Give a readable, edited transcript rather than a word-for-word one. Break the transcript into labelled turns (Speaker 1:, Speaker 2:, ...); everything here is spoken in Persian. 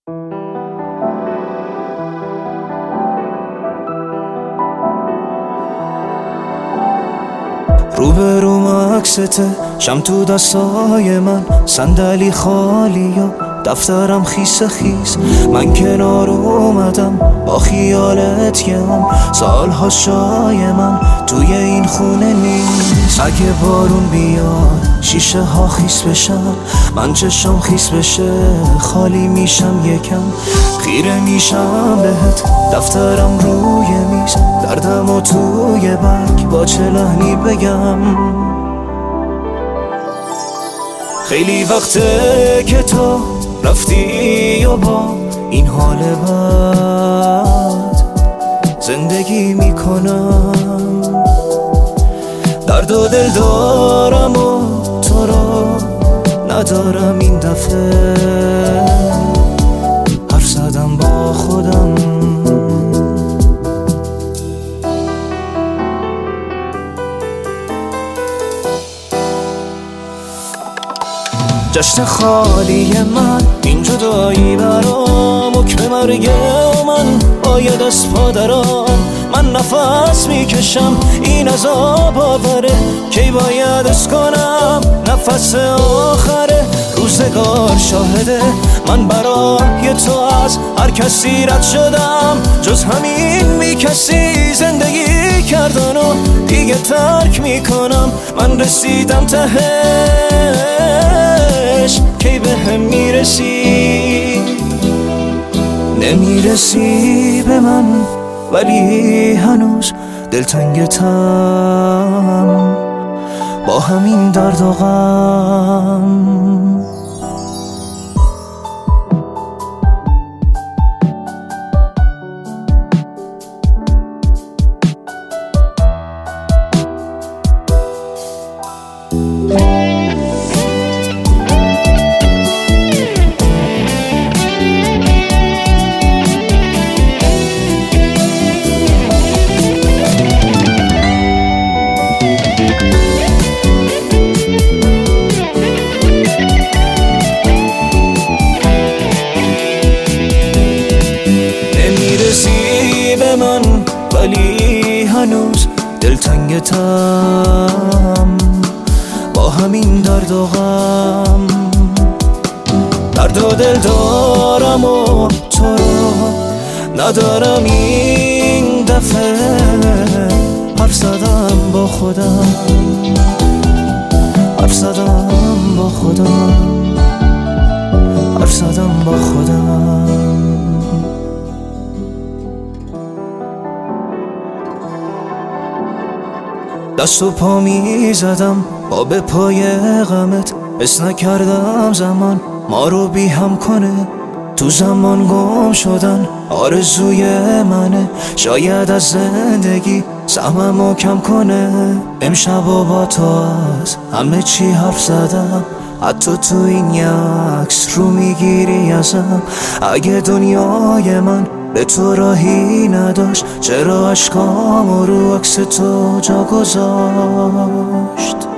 Speaker 1: روبروم عکسته، شم تو دستای من، صندلی خالی و دفترم خیس خیس. من کنار اومدم با خیالت یه سالها شای من توی این خونه نیست. اگه بارون بیاد شیشه ها خیس بشن، من چشم خیس بشه خالی میشم یکم، خیره میشم بهت دفترم روی میز، دردم و توی برگ با چه لحنی بگم. خیلی وقته که تو رفتی و با این حال بد زندگی میکنم، درد و دل دارم و تو رو ندارم. این دفعه حرف زدم با خودم، جشن خالی من این جدایی برام، حکم مرگ من باید از پادرام. من نفس میکشم این عذاب آوره، کی باید از کنم نفس آخره. روزگار شاهده من برای تو از هر کسی رد شدم، جز همین بی کسی زندگی کردن و دیگه ترک میکنم. من رسیدم تهش، کی به هم میرسی؟ نمیرسی به من ولی هنوز دلتنگتم با همین درد و غم. من ولی هنوز دلتنگتم با همین درد و غم. درد و دل دارم و تو رو ندارم. این دفعه حرف زدم با خودم، حرف زدم با خودم، حرف زدم با خودم. دست و پا می زدم با به پای غمت، حس نکردم زمان ما رو بی هم کنه. تو زمان گم شدن آرزوی منه، شاید از زندگی سهممو کم کنه. امشب و با تو از همه چی حرف زدم، حتی تو این عکس رو میگیری ازم. اگه دنیای من به تو راهی نداشت، چرا اشکام رو عکس تو جا گذاشت؟